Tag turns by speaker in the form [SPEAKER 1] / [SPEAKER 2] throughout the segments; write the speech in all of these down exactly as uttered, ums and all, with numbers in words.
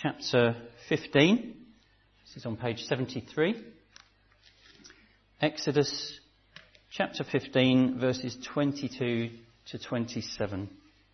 [SPEAKER 1] chapter fifteen. This is on page seventy-three. Exodus chapter fifteen, verses twenty-two to twenty-seven.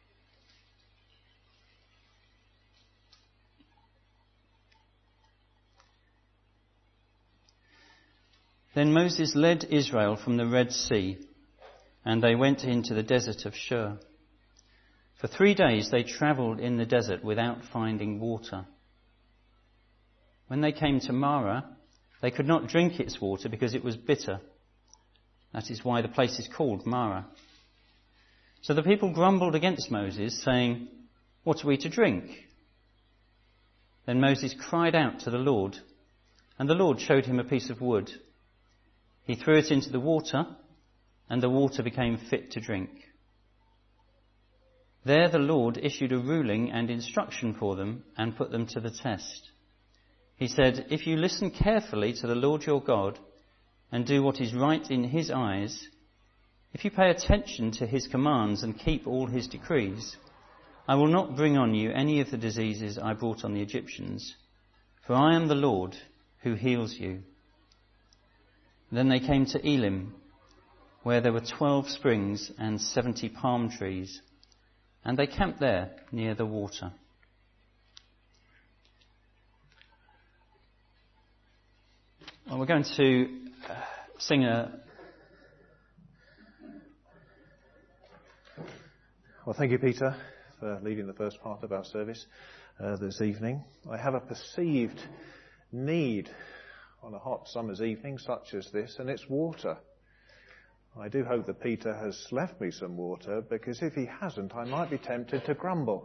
[SPEAKER 1] Then Moses led Israel from the Red Sea, and they went into the desert of Shur. For three days they travelled in the desert without finding water. When they came to Marah, they could not drink its water because it was bitter. That is why the place is called Marah. So the people grumbled against Moses, saying, "What are we to drink?" Then Moses cried out to the Lord, and the Lord showed him a piece of wood. He threw it into the water, and the water became fit to drink. There the Lord issued a ruling and instruction for them and put them to the test. He said, "If you listen carefully to the Lord your God and do what is right in his eyes, if you pay attention to his commands and keep all his decrees, I will not bring on you any of the diseases I brought on the Egyptians, for I am the Lord who heals you." Then they came to Elim, where there were twelve springs and seventy palm trees, and they camped there near the water. Well, we're going to uh, sing a...
[SPEAKER 2] Well, thank you, Peter, for leading the first part of our service uh, this evening. I have a perceived need on a hot summer's evening such as this, and it's water. I do hope that Peter has left me some water, because if he hasn't, I might be tempted to grumble.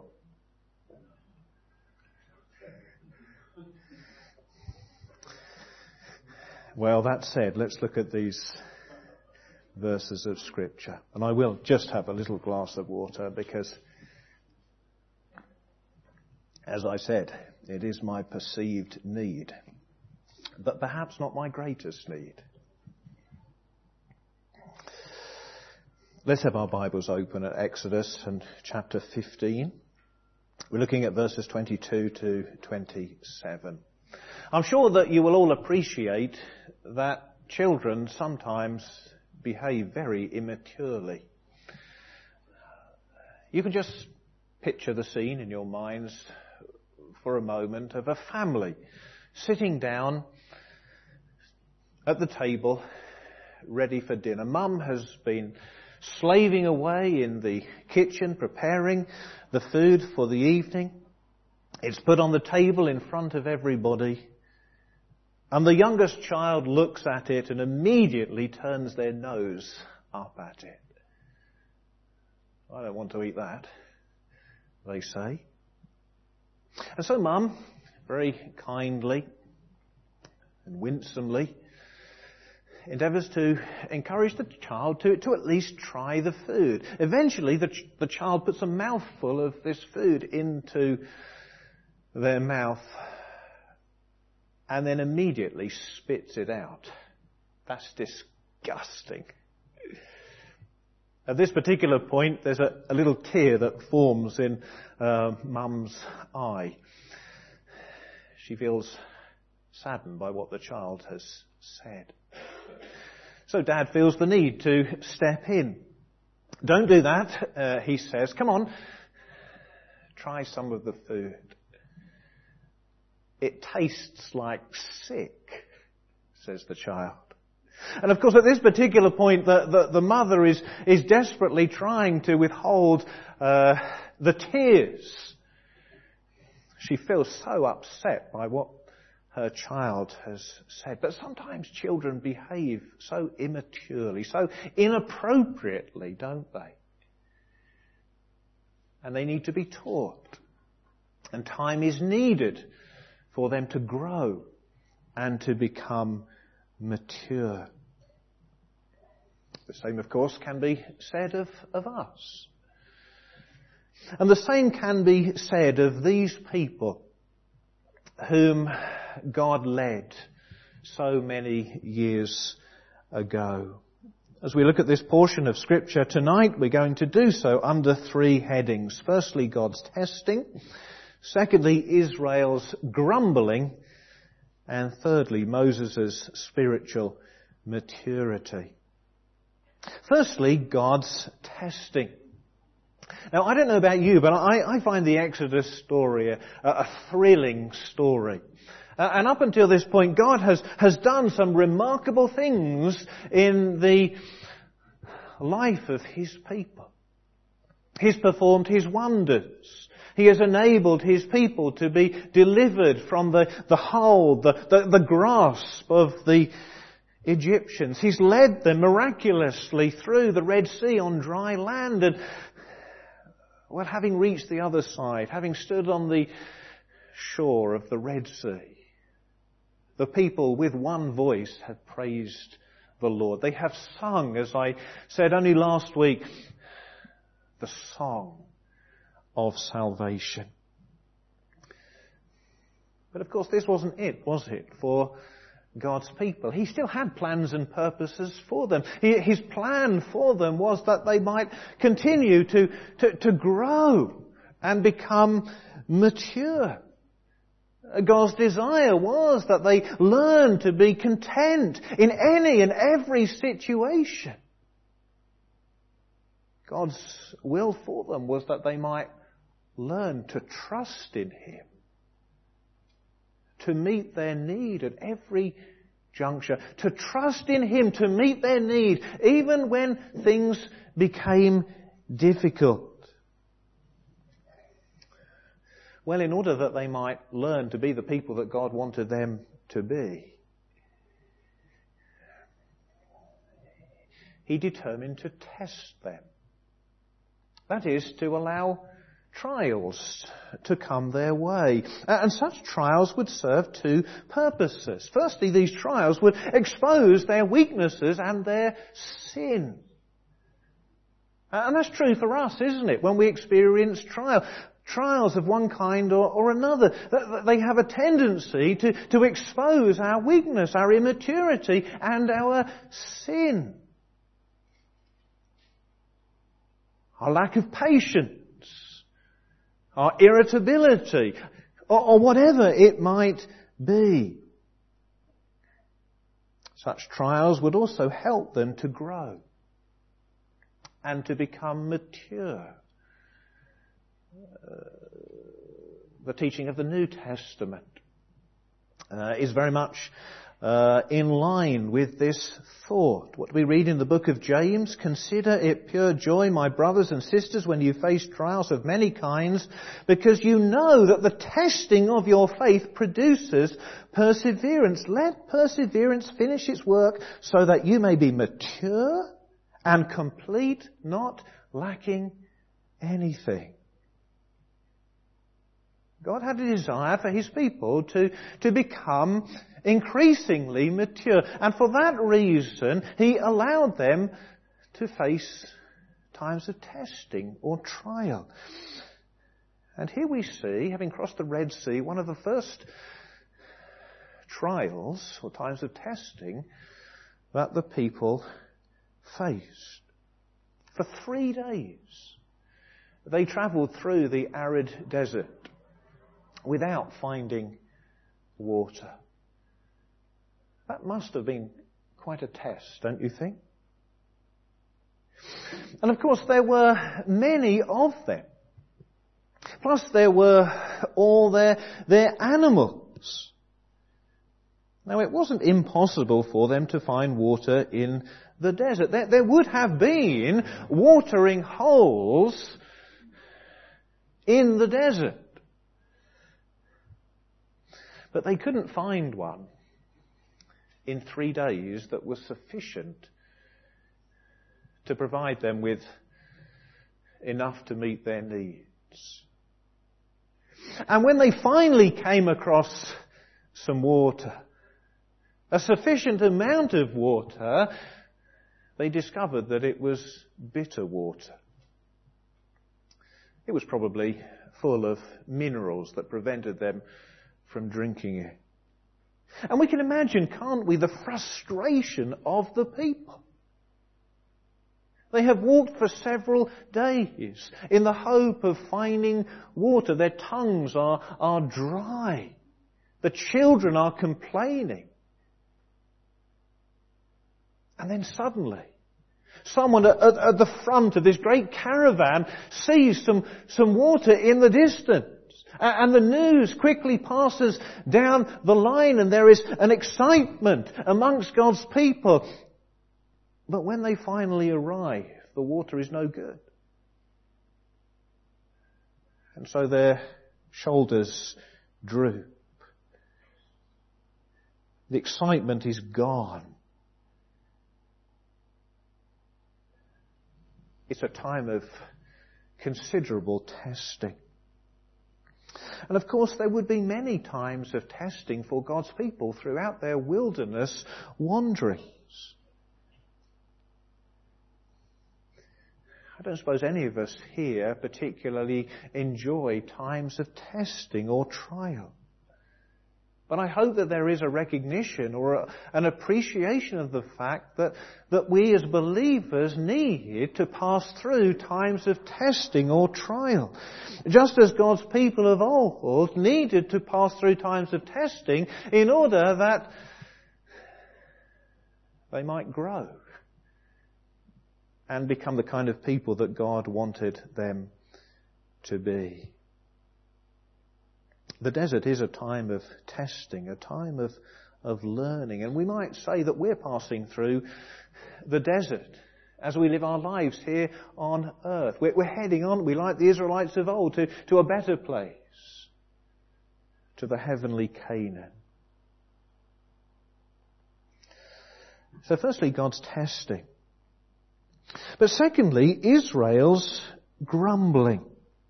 [SPEAKER 2] Well, that said, let's look at these verses of Scripture. And I will just have a little glass of water because, as I said, it is my perceived need, but perhaps not my greatest need. Let's have our Bibles open at Exodus and chapter fifteen. We're looking at verses twenty-two to twenty-seven. I'm sure that you will all appreciate that children sometimes behave very immaturely. You can just picture the scene in your minds for a moment of a family sitting down at the table ready for dinner. Mum has been slaving away in the kitchen preparing the food for the evening. It's put on the table in front of everybody, and the youngest child looks at it and immediately turns their nose up at it. "I don't want to eat that," they say. And so Mum, very kindly and winsomely, endeavours to encourage the child to, to at least try the food. Eventually the, ch- the child puts a mouthful of this food into their mouth and then immediately spits it out. That's disgusting. At this particular point, there's a, a little tear that forms in uh, Mum's eye. She feels saddened by what the child has said. So Dad feels the need to step in. "Don't do that," uh, he says. "Come on, try some of the food. It tastes like sick," says the child. And of course at this particular point the, the, the mother is, is desperately trying to withhold uh, the tears. She feels so upset by what her child has said. But sometimes children behave so immaturely, so inappropriately, don't they? And they need to be taught. And time is needed for them to grow and to become mature. The same, of course, can be said of, of us. And the same can be said of these people whom God led so many years ago. As we look at this portion of Scripture tonight, we're going to do so under three headings. Firstly, God's testing. Secondly, Israel's grumbling. And thirdly, Moses' spiritual maturity. Firstly, God's testing. Now, I don't know about you, but I, I find the Exodus story a, a thrilling story. Uh, and up until this point, God has, has done some remarkable things in the life of His people. He's performed His wonders. He has enabled His people to be delivered from the, the hold, the, the, the grasp of the Egyptians. He's led them miraculously through the Red Sea on dry land. And, well, having reached the other side, having stood on the shore of the Red Sea, the people with one voice have praised the Lord. They have sung, as I said only last week, the song of salvation. But of course this wasn't it, was it, for God's people? He still had plans and purposes for them. His plan for them was that they might continue to, to, to grow and become mature. God's desire was that they learn to be content in any and every situation. God's will for them was that they might learn to trust in Him, to meet their need at every juncture, to trust in Him to meet their need even when things became difficult. Well, in order that they might learn to be the people that God wanted them to be, He determined to test them. That is, to allow trials to come their way. And such trials would serve two purposes. Firstly, these trials would expose their weaknesses and their sin. And that's true for us, isn't it? When we experience trial. Trials of one kind or, or another. They have a tendency to, to expose our weakness, our immaturity, and our sin. Our lack of patience, our irritability, or, or whatever it might be. Such trials would also help them to grow and to become mature. Uh, the teaching of the New Testament uh, is very much uh, in line with this thought. What we read in the book of James: "Consider it pure joy, my brothers and sisters, when you face trials of many kinds, because you know that the testing of your faith produces perseverance. Let perseverance finish its work, so that you may be mature and complete, not lacking anything." God had a desire for His people to, to become increasingly mature. And for that reason, He allowed them to face times of testing or trial. And here we see, having crossed the Red Sea, one of the first trials or times of testing that the people faced. For three days, they travelled through the arid desert without finding water. That must have been quite a test, don't you think? And of course there were many of them. Plus there were all their, their animals. Now it wasn't impossible for them to find water in the desert. There, there would have been watering holes in the desert. But they couldn't find one in three days that was sufficient to provide them with enough to meet their needs. And when they finally came across some water, a sufficient amount of water, they discovered that it was bitter water. It was probably full of minerals that prevented them from drinking it. And we can imagine, can't we, the frustration of the people. They have walked for several days in the hope of finding water. Their tongues are, are dry. The children are complaining. And then suddenly, someone at, at, at the front of this great caravan sees some, some water in the distance. And the news quickly passes down the line, and there is an excitement amongst God's people. But when they finally arrive, the water is no good. And so their shoulders droop. The excitement is gone. It's a time of considerable testing. And of course there would be many times of testing for God's people throughout their wilderness wanderings. I don't suppose any of us here particularly enjoy times of testing or trial. But I hope that there is a recognition or a, an appreciation of the fact that, that we as believers need to pass through times of testing or trial. Just as God's people of old needed to pass through times of testing in order that they might grow and become the kind of people that God wanted them to be. The desert is a time of testing, a time of, of learning. And we might say that we're passing through the desert as we live our lives here on earth. We're, we're heading on, we like the Israelites of old, to, to a better place, to the heavenly Canaan. So firstly, God's testing. But secondly, Israel's grumbling.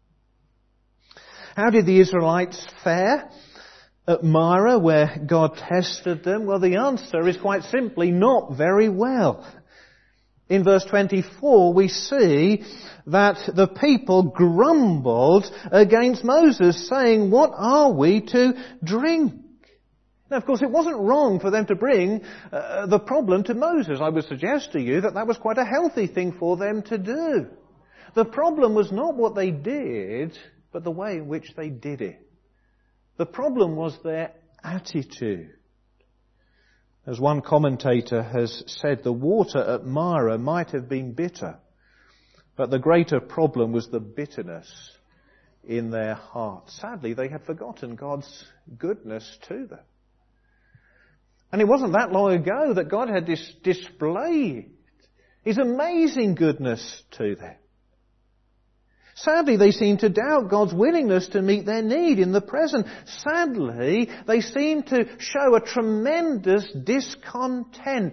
[SPEAKER 2] How did the Israelites fare at Marah, where God tested them? Well, the answer is quite simply not very well. In verse twenty-four, we see that the people grumbled against Moses, saying, "What are we to drink?" Now, of course, it wasn't wrong for them to bring uh, the problem to Moses. I would suggest to you that that was quite a healthy thing for them to do. The problem was not what they did, but the way in which they did it. The problem was their attitude. As one commentator has said, the water at Marah might have been bitter, but the greater problem was the bitterness in their hearts. Sadly, they had forgotten God's goodness to them. And it wasn't that long ago that God had dis- displayed His amazing goodness to them. Sadly, they seem to doubt God's willingness to meet their need in the present. Sadly, they seem to show a tremendous discontent.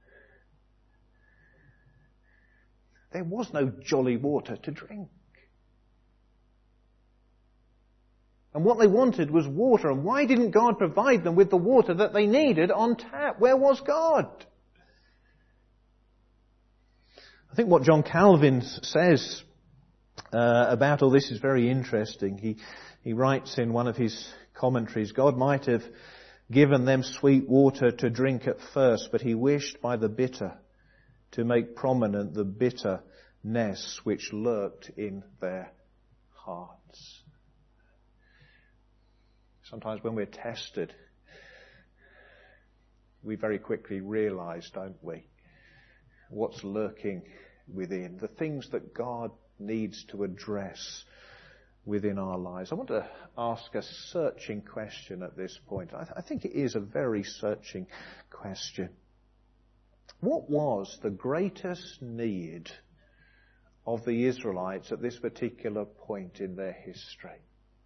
[SPEAKER 2] There was no jolly water to drink. And what they wanted was water. And why didn't God provide them with the water that they needed on tap? Where was God? I think what John Calvin says Uh, about all this is very interesting. He, he writes in one of his commentaries, God might have given them sweet water to drink at first, but He wished by the bitter to make prominent the bitterness which lurked in their hearts. Sometimes when we're tested, we very quickly realise, don't we, what's lurking within, the things that God needs to address within our lives. I want to ask a searching question at this point. I, th- I think it is a very searching question. What was the greatest need of the Israelites at this particular point in their history?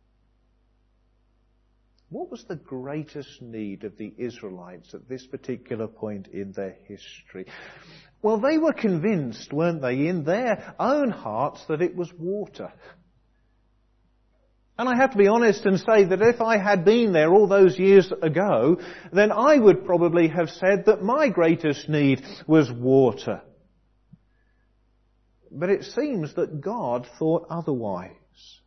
[SPEAKER 2] What was the greatest need of the Israelites at this particular point in their history? Well, they were convinced, weren't they, in their own hearts that it was water. And I have to be honest and say that if I had been there all those years ago, then I would probably have said that my greatest need was water. But it seems that God thought otherwise.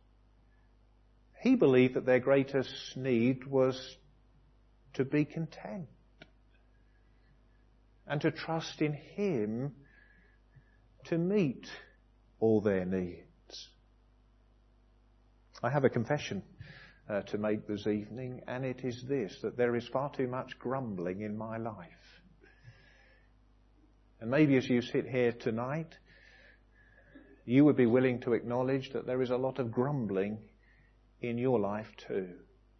[SPEAKER 2] He believed that their greatest need was to be content and to trust in Him to meet all their needs. I have a confession uh, to make this evening, and it is this, that there is far too much grumbling in my life. And maybe as you sit here tonight, you would be willing to acknowledge that there is a lot of grumbling in your life too.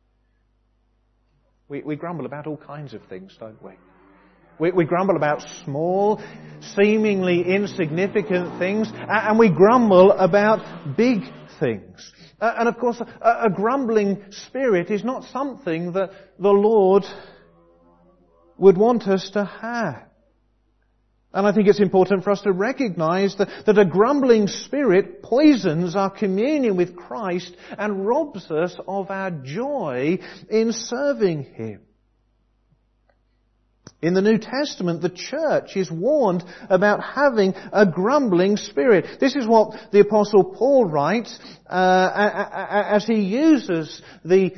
[SPEAKER 2] We, we grumble about all kinds of things, don't we? We, we grumble about small, seemingly insignificant things, and we grumble about big things. Uh, and of course, a, a grumbling spirit is not something that the Lord would want us to have. And I think it's important for us to recognize that, that a grumbling spirit poisons our communion with Christ and robs us of our joy in serving Him. In the New Testament, the church is warned about having a grumbling spirit. This is what the Apostle Paul writes uh, as he uses the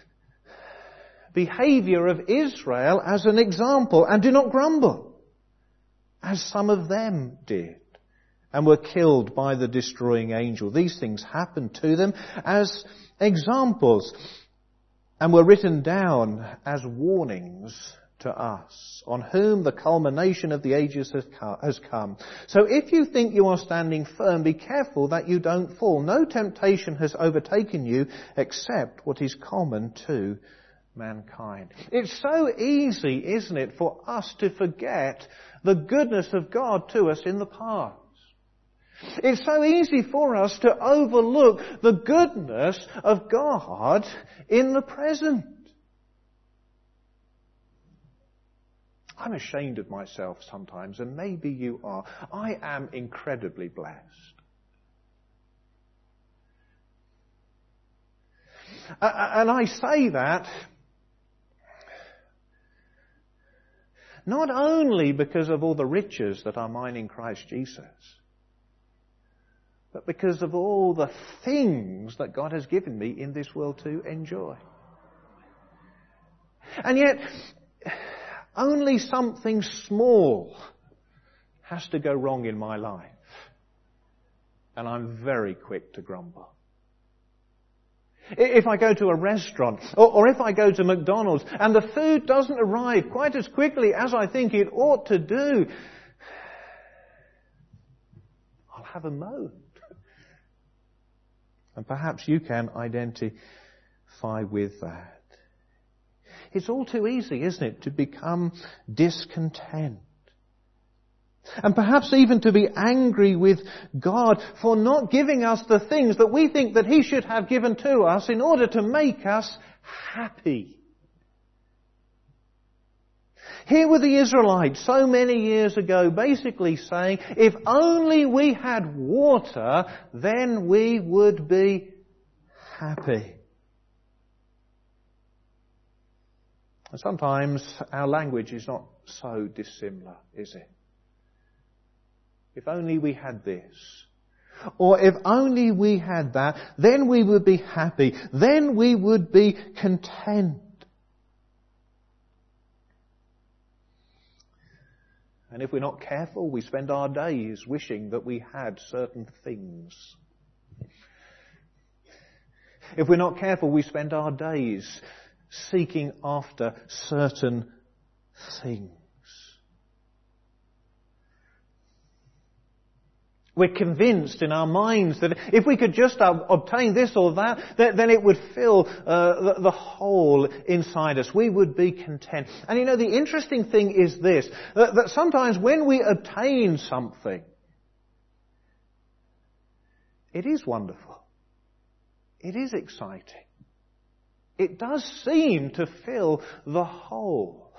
[SPEAKER 2] behavior of Israel as an example. And do not grumble, as some of them did, and were killed by the destroying angel. These things happened to them as examples, and were written down as warnings to us, on whom the culmination of the ages has come. So if you think you are standing firm, be careful that you don't fall. No temptation has overtaken you except what is common to mankind. It's so easy, isn't it, for us to forget the goodness of God to us in the past. It's so easy for us to overlook the goodness of God in the present. I'm ashamed of myself sometimes, and maybe you are. I am incredibly blessed. And I say that not only because of all the riches that are mine in Christ Jesus, but because of all the things that God has given me in this world to enjoy. And yet, only something small has to go wrong in my life, and I'm very quick to grumble. If I go to a restaurant, or, or if I go to McDonald's, and the food doesn't arrive quite as quickly as I think it ought to do, I'll have a moan. And perhaps you can identify with that. It's all too easy, isn't it, to become discontent. And perhaps even to be angry with God for not giving us the things that we think that He should have given to us in order to make us happy. Here were the Israelites so many years ago basically saying, if only we had water, then we would be happy. And sometimes our language is not so dissimilar, is it? If only we had this. Or if only we had that, then we would be happy. Then we would be content. And if we're not careful, we spend our days wishing that we had certain things. If we're not careful, we spend our days seeking after certain things. We're convinced in our minds that if we could just obtain this or that, then it would fill uh, the hole inside us. We would be content. And you know, the interesting thing is this, that, that sometimes when we obtain something, it is wonderful. It is exciting. It does seem to fill the hole.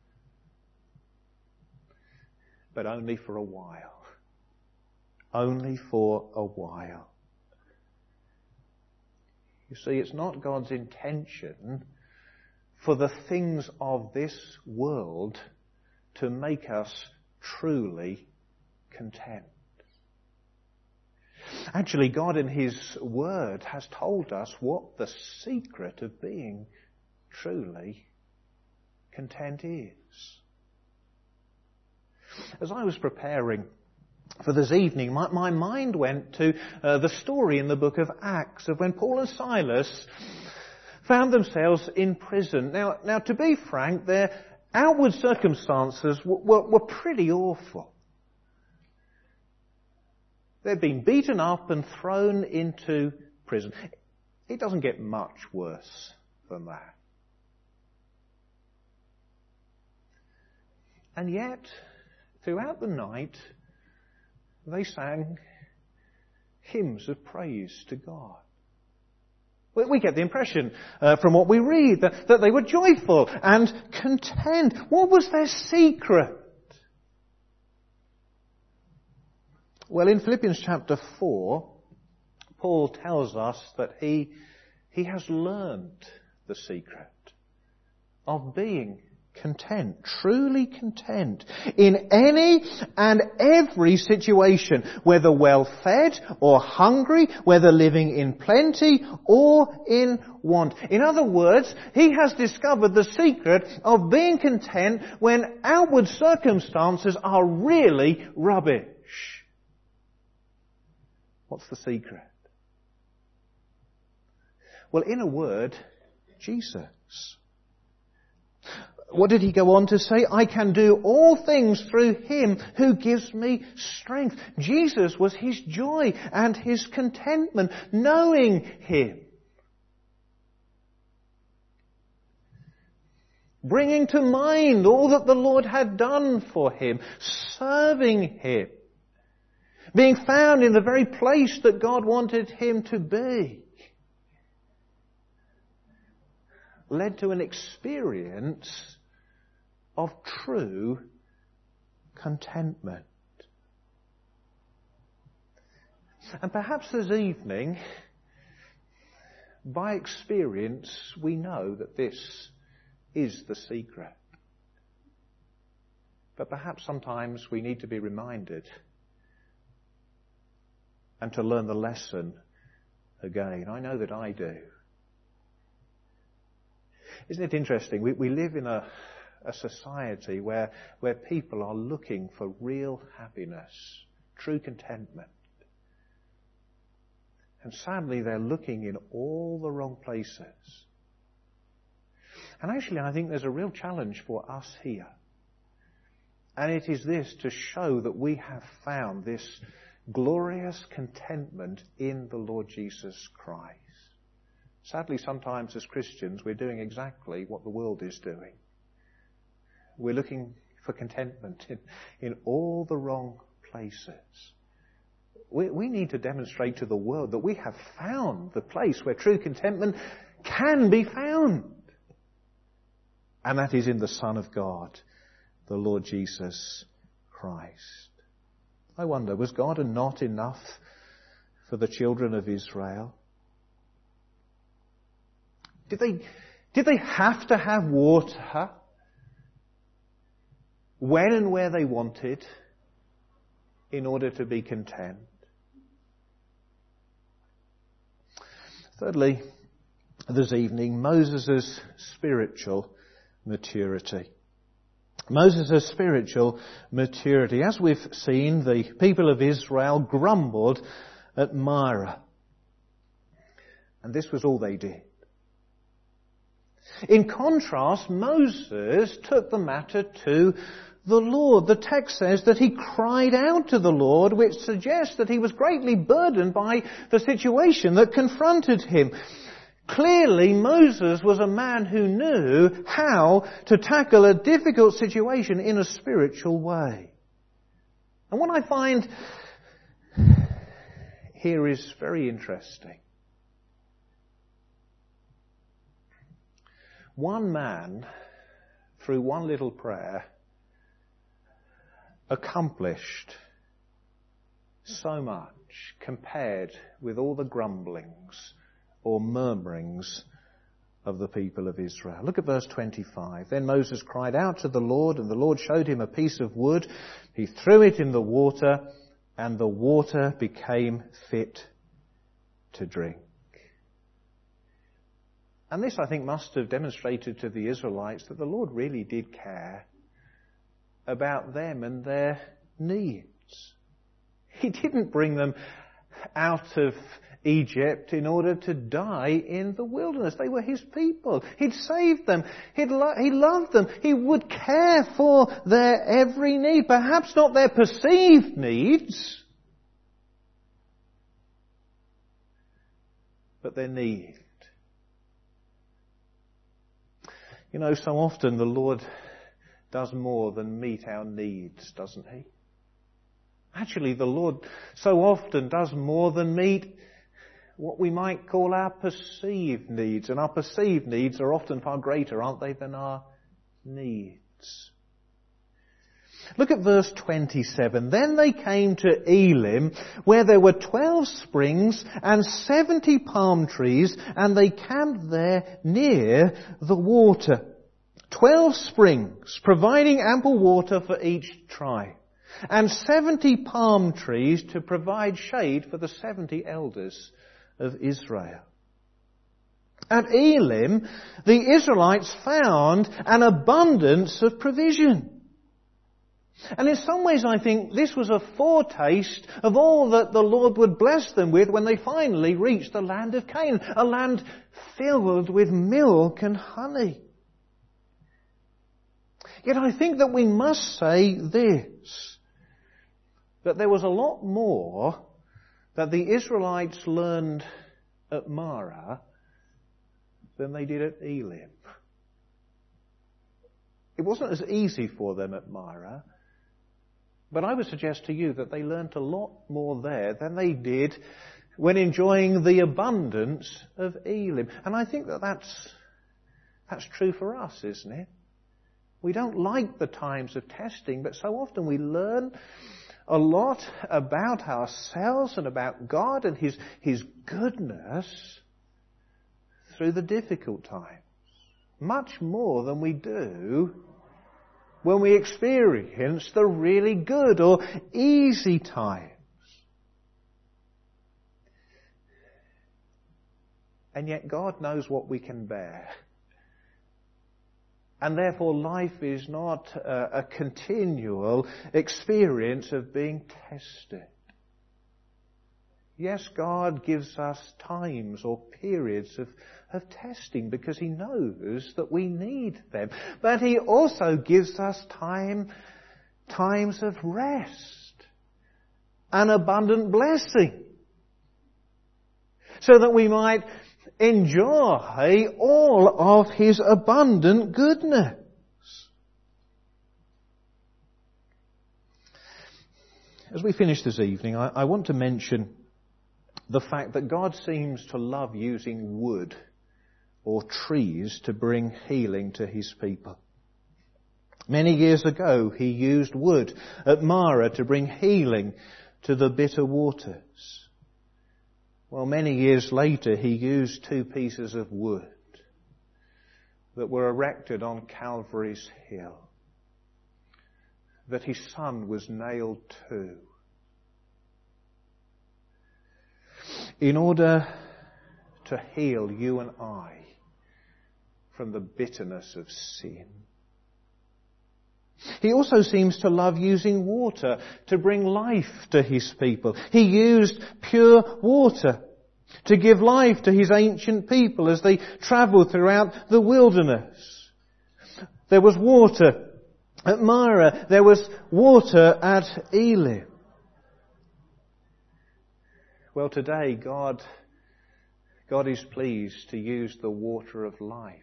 [SPEAKER 2] But only for a while. Only for a while. You see, it's not God's intention for the things of this world to make us truly content. Actually, God in His Word has told us what the secret of being truly content is. As I was preparing for this evening, my, my mind went to uh, the story in the book of Acts of when Paul and Silas found themselves in prison. Now, now to be frank, their outward circumstances w- were, were pretty awful. They'd been beaten up and thrown into prison. It doesn't get much worse than that. And yet, throughout the night, they sang hymns of praise to God. We get the impression uh, from what we read that, that they were joyful and content. What was their secret? Well, in Philippians chapter four, Paul tells us that he, he has learned the secret of being content, truly content, in any and every situation, whether well-fed or hungry, whether living in plenty or in want. In other words, he has discovered the secret of being content when outward circumstances are really rubbish. What's the secret? Well, in a word, Jesus. What did he go on to say? I can do all things through him who gives me strength. Jesus was his joy and his contentment, knowing him. Bringing to mind all that the Lord had done for him, serving him, being found in the very place that God wanted him to be, led to an experience of true contentment. And perhaps this evening, by experience, we know that this is the secret. But perhaps sometimes we need to be reminded and to learn the lesson again. I know that I do. Isn't it interesting? We, we live in a, a society where, where people are looking for real happiness, true contentment. And sadly, they're looking in all the wrong places. And actually, I think there's a real challenge for us here. And it is this, to show that we have found this glorious contentment in the Lord Jesus Christ. Sadly, sometimes as Christians, we're doing exactly what the world is doing. We're looking for contentment in, in all the wrong places. We, we need to demonstrate to the world that we have found the place where true contentment can be found. And that is in the Son of God, the Lord Jesus Christ. I wonder, was God not enough for the children of Israel? Did they, did they have to have water when and where they wanted in order to be content? Thirdly, this evening, Moses' spiritual maturity. Moses' spiritual maturity. As we've seen, the people of Israel grumbled at Marah. And this was all they did. In contrast, Moses took the matter to the Lord. The text says that he cried out to the Lord, which suggests that he was greatly burdened by the situation that confronted him. Clearly, Moses was a man who knew how to tackle a difficult situation in a spiritual way. And what I find here is very interesting. One man, through one little prayer, accomplished so much compared with all the grumblings or murmurings of the people of Israel. Look at verse twenty-five. Then Moses cried out to the Lord, and the Lord showed him a piece of wood. He threw it in the water, and the water became fit to drink. And this, I think, must have demonstrated to the Israelites that the Lord really did care about them and their needs. He didn't bring them out of Egypt in order to die in the wilderness. They were his people. He'd saved them. He'd lo- he loved them. He would care for their every need. Perhaps not their perceived needs, but their need. You know, so often the Lord does more than meet our needs, doesn't he? Actually, the Lord so often does more than meet what we might call our perceived needs. And our perceived needs are often far greater, aren't they, than our needs. Look at verse twenty-seven. Then they came to Elim, where there were twelve springs and seventy palm trees, and they camped there near the water. Twelve springs, providing ample water for each tribe, and seventy palm trees to provide shade for the seventy elders of Israel. At Elim, the Israelites found an abundance of provision. And in some ways I think this was a foretaste of all that the Lord would bless them with when they finally reached the land of Canaan, a land filled with milk and honey. Yet I think that we must say this, that there was a lot more that the Israelites learned at Marah than they did at Elim. It wasn't as easy for them at Marah, but I would suggest to you that they learnt a lot more there than they did when enjoying the abundance of Elim. And I think that that's, that's true for us, isn't it? We don't like the times of testing, but so often we learn a lot about ourselves and about God and His, His goodness through the difficult times. Much more than we do when we experience the really good or easy times. And yet God knows what we can bear. And therefore life is not a, a continual experience of being tested. Yes, God gives us times or periods of, of testing because He knows that we need them. But He also gives us time, times of rest and abundant blessing, so that we might enjoy all of His abundant goodness. As we finish this evening, I, I want to mention the fact that God seems to love using wood or trees to bring healing to His people. Many years ago, He used wood at Marah to bring healing to the bitter waters. Well, many years later, He used two pieces of wood that were erected on Calvary's hill, that His Son was nailed to, in order to heal you and I from the bitterness of sin. He also seems to love using water to bring life to His people. He used pure water to give life to His ancient people as they travelled throughout the wilderness. There was water at Marah. There was water at Elim. Well, today God, God is pleased to use the water of life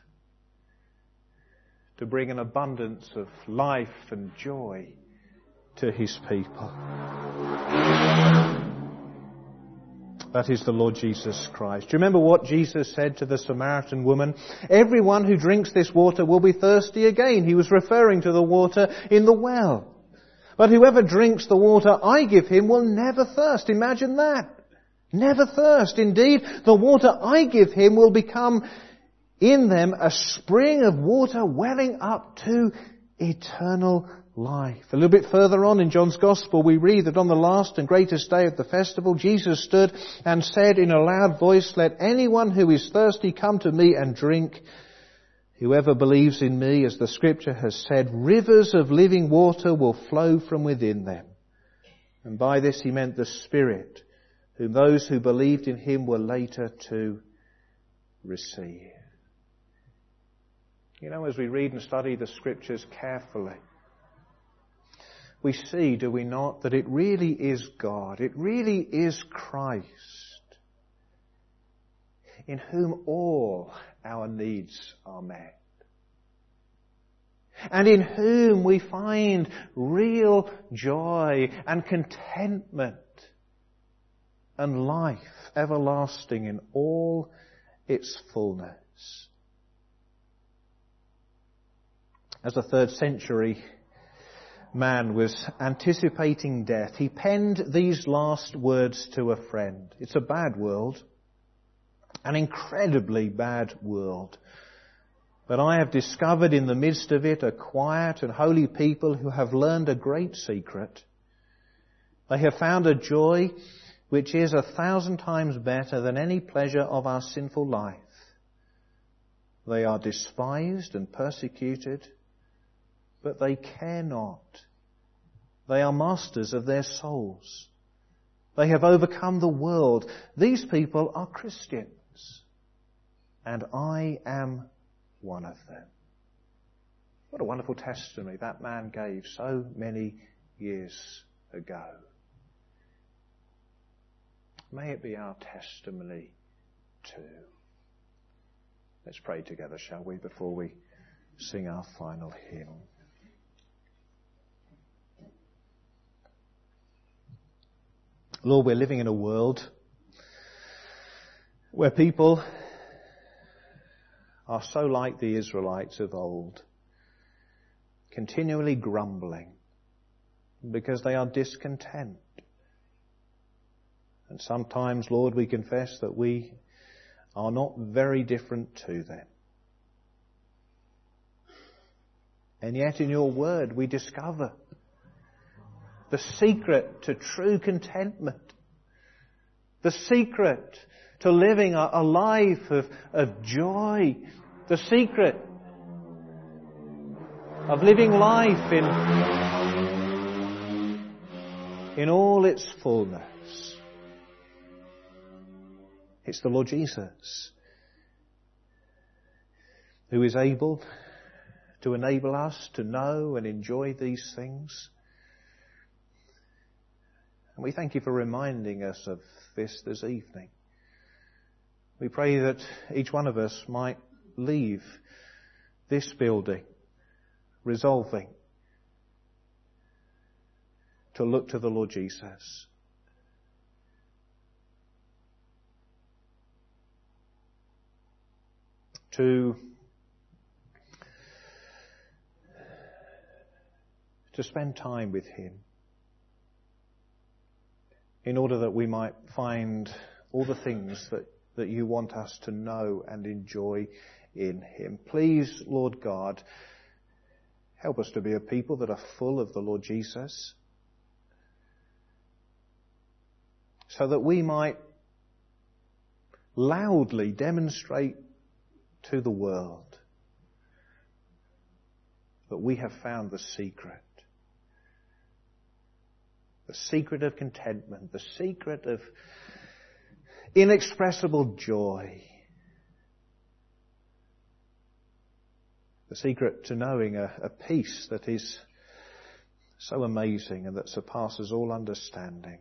[SPEAKER 2] to bring an abundance of life and joy to His people. That is the Lord Jesus Christ. Do you remember what Jesus said to the Samaritan woman? Everyone who drinks this water will be thirsty again. He was referring to the water in the well. But whoever drinks the water I give him will never thirst. Imagine that. Never thirst. Indeed, the water I give him will become in them a spring of water welling up to eternal life. A little bit further on in John's Gospel, we read that on the last and greatest day of the festival, Jesus stood and said in a loud voice, "Let anyone who is thirsty come to me and drink. Whoever believes in me, as the Scripture has said, rivers of living water will flow from within them." And by this he meant the Spirit, whom those who believed in him were later to receive. You know, as we read and study the Scriptures carefully, we see, do we not, that it really is God, it really is Christ, in whom all our needs are met, and in whom we find real joy and contentment and life everlasting in all its fullness. As a third century man was anticipating death, he penned these last words to a friend. It's a bad world, an incredibly bad world. But I have discovered in the midst of it a quiet and holy people who have learned a great secret. They have found a joy which is a thousand times better than any pleasure of our sinful life. They are despised and persecuted, but they care not. They are masters of their souls. They have overcome the world. These people are Christians, and I am one of them. What a wonderful testimony that man gave so many years ago. May it be our testimony too. Let's pray together, shall we, before we sing our final hymn. Lord, we're living in a world where people are so like the Israelites of old, continually grumbling because they are discontent. And sometimes, Lord, we confess that we are not very different to them. And yet in your word we discover the secret to true contentment, the secret to living a, a life of, of joy, the secret of living life in, in all its fullness. It's the Lord Jesus who is able to enable us to know and enjoy these things. And we thank you for reminding us of this this evening. We pray that each one of us might leave this building resolving to look to the Lord Jesus. To, to spend time with him in order that we might find all the things that, that you want us to know and enjoy in him. Please, Lord God, help us to be a people that are full of the Lord Jesus, so that we might loudly demonstrate to the world that we have found the secret. The secret of contentment, the secret of inexpressible joy, the secret to knowing a, a peace that is so amazing and that surpasses all understanding.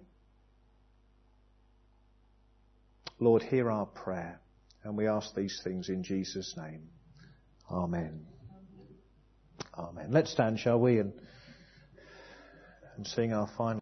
[SPEAKER 2] Lord, hear our prayer, and we ask these things in Jesus' name. Amen. Amen. Let's stand, shall we, and, and sing our final